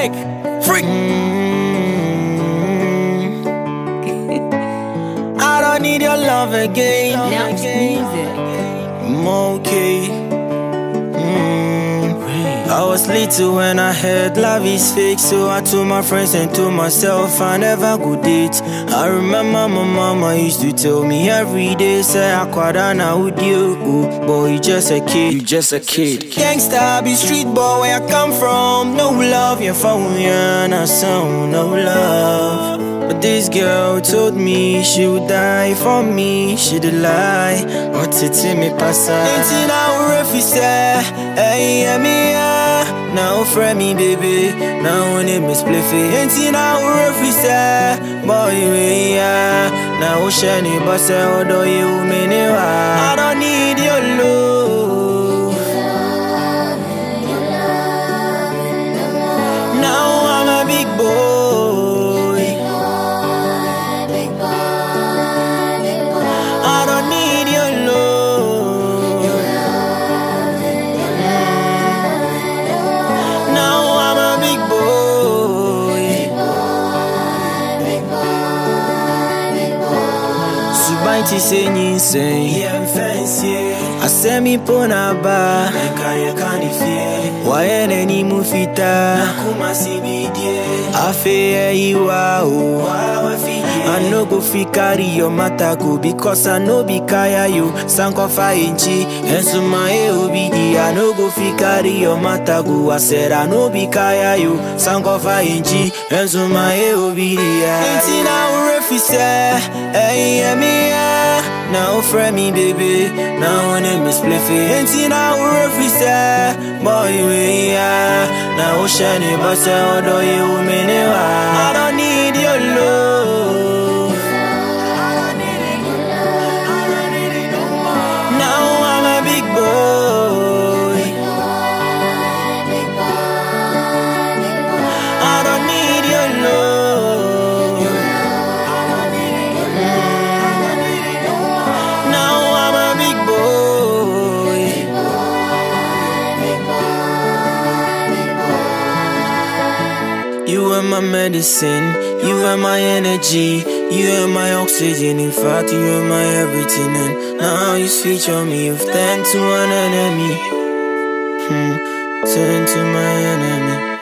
Freak. I don't need your love again. Now it's music. I'm okay. I was little when I heard love is fake, so I told my friends and told myself I never go date. I remember my mama used to tell me every day, say I quadana with you, boy, you just a kid, you just a kid. Gangsta be street boy where I come from, no love, you found me and I sound no love. But this girl told me she would die for me, she did lie. What's it to me passa? Ain't now if you say, hey, me, now friend me, baby. Now when it misplay, ain't now if you say, boy, yeah. Now shiny, but say, oh, do you mean it? I don't need your love. Now I'm a big boy. Subanti say insane. I say me pona ba. Why any mufita? Afe iwa o. I no go fi carry your matter go because I no be kaya you. Sanko fa inchi ensu my obidi. I no go fi carry your matter go. I said I no be kaya you. Sanko fa inchi ensu my obidi. Ain't now refi say, hey me now friend me baby. Now when it misplay ain't now refi say, boy we now shiny but say oh do you mean it? I don't need your love. You are my medicine, you are my energy, you are my oxygen. In fact, you are my everything. And now you switch on me, you've turned to an enemy. Turn to my enemy.